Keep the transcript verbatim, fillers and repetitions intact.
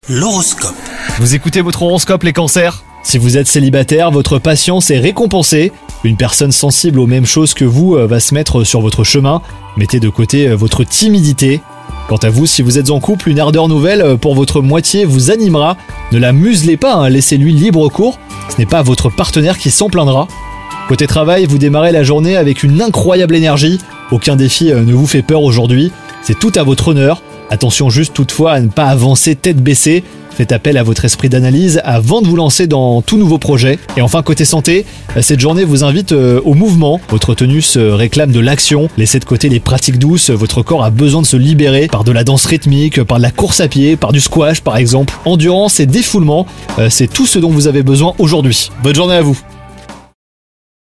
L'horoscope. Vous écoutez votre horoscope les cancers ? Si vous êtes célibataire, votre patience est récompensée. Une personne sensible aux mêmes choses que vous va se mettre sur votre chemin. Mettez de côté votre timidité. Quant à vous, si vous êtes en couple, une ardeur nouvelle pour votre moitié vous animera. Ne la muselez pas, hein, laissez-lui libre cours. Ce n'est pas votre partenaire qui s'en plaindra. Côté travail, vous démarrez la journée avec une incroyable énergie. Aucun défi ne vous fait peur aujourd'hui. C'est tout à votre honneur. Attention juste toutefois à ne pas avancer tête baissée. Faites appel à votre esprit d'analyse avant de vous lancer dans tout nouveau projet. Et enfin côté santé, cette journée vous invite au mouvement. Votre tenue se réclame de l'action. Laissez de côté les pratiques douces. Votre corps a besoin de se libérer par de la danse rythmique, par de la course à pied, par du squash par exemple. Endurance et défoulement, c'est tout ce dont vous avez besoin aujourd'hui. Bonne journée à vous.